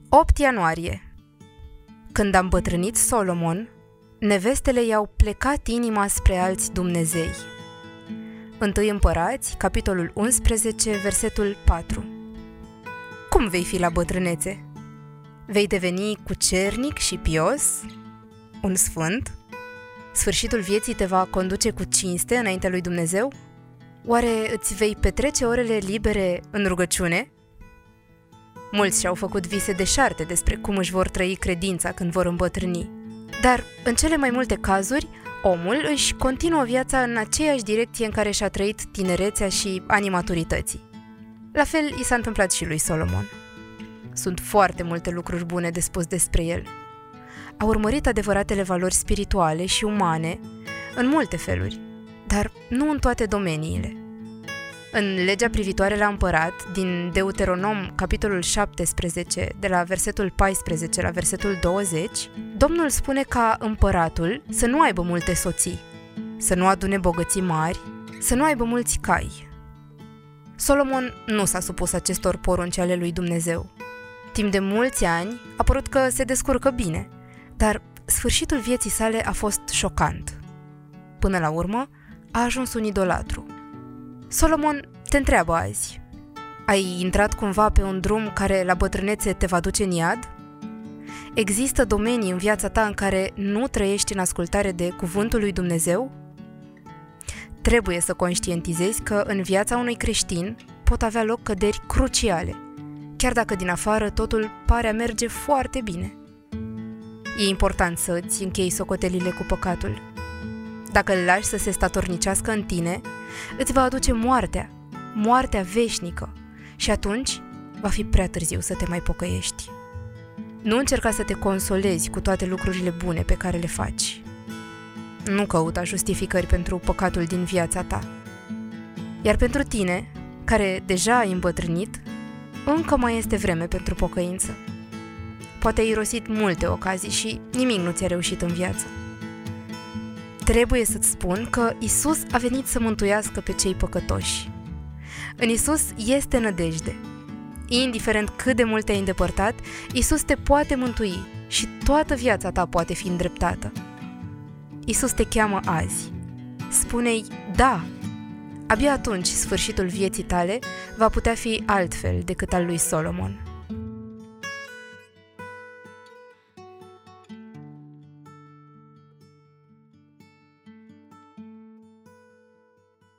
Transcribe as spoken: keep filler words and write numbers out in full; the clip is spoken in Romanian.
opt ianuarie. Când a îmbătrânit Solomon, nevestele i-au plecat inima spre alți dumnezei. Întâi Împărați, capitolul unsprezece, versetul patru. Cum vei fi la bătrânețe? Vei deveni cucernic și pios? Un sfânt? Sfârșitul vieții te va conduce cu cinste înaintea lui Dumnezeu? Oare îți vei petrece orele libere în rugăciune? Mulți și-au făcut vise deșarte despre cum își vor trăi credința când vor îmbătrâni. Dar, în cele mai multe cazuri, omul își continuă viața în aceeași direcție în care și-a trăit tinerețea și anii maturității. La fel i s-a întâmplat și lui Solomon. Sunt foarte multe lucruri bune de spus despre el. A urmărit adevăratele valori spirituale și umane în multe feluri, dar nu în toate domeniile. În legea privitoare la împărat, din Deuteronom, capitolul șaptesprezece, de la versetul paisprezece la versetul douăzeci, Domnul spune ca împăratul să nu aibă multe soții, să nu adune bogății mari, să nu aibă mulți cai. Solomon nu s-a supus acestor porunci ale lui Dumnezeu. Timp de mulți ani a părut că se descurcă bine, dar sfârșitul vieții sale a fost șocant. Până la urmă, a ajuns un idolatru. Solomon te întreabă azi: ai intrat cumva pe un drum care la bătrânețe te va duce în iad? Există domenii în viața ta în care nu trăiești în ascultare de cuvântul lui Dumnezeu? Trebuie să conștientizezi că în viața unui creștin pot avea loc căderi cruciale, chiar dacă din afară totul pare a merge foarte bine. E important să îți închei socotelile cu păcatul. Dacă îl lași să se statornicească în tine, îți va aduce moartea, moartea veșnică, și atunci va fi prea târziu să te mai pocăiești. Nu încerca să te consolezi cu toate lucrurile bune pe care le faci. Nu căuta justificări pentru păcatul din viața ta. Iar pentru tine, care deja ai îmbătrânit, încă mai este vreme pentru pocăință. Poate ai irosit multe ocazii și nimic nu ți-a reușit în viață. Trebuie să-ți spun că Isus a venit să mântuiască pe cei păcătoși. În Isus este nădejde. Indiferent cât de mult te-ai îndepărtat, Isus te poate mântui și toată viața ta poate fi îndreptată. Isus te cheamă azi. Spune-i da! Abia atunci sfârșitul vieții tale va putea fi altfel decât al lui Solomon.